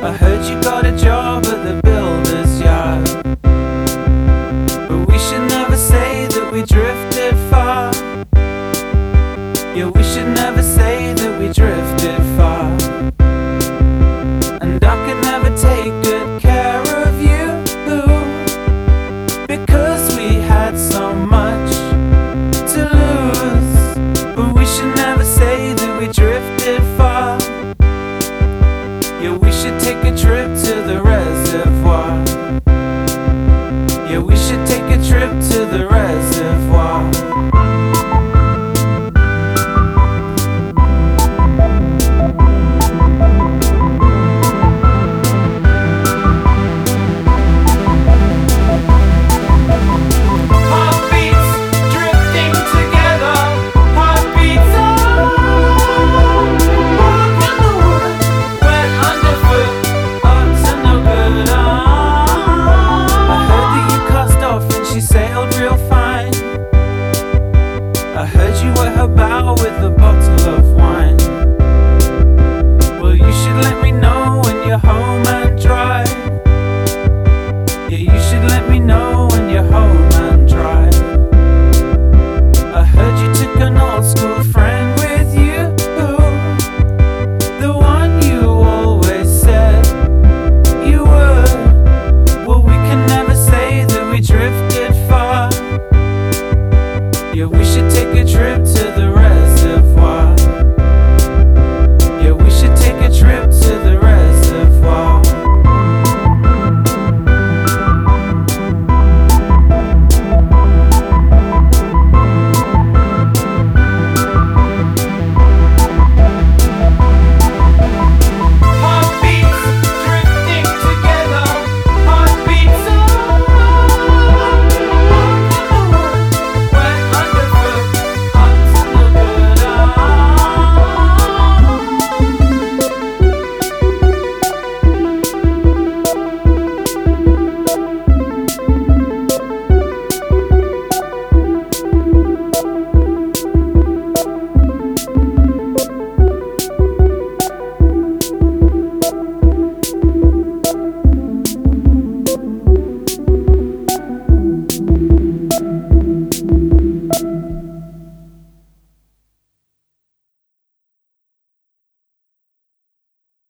I heard you got a job at the builder's yard, but we should never say that we drifted far. Yeah, we should never say that we drifted far. And I could never take good care of you, because we had so much to lose. But we should never say that we drifted far. Yeah, we should take a trip to the reservoir.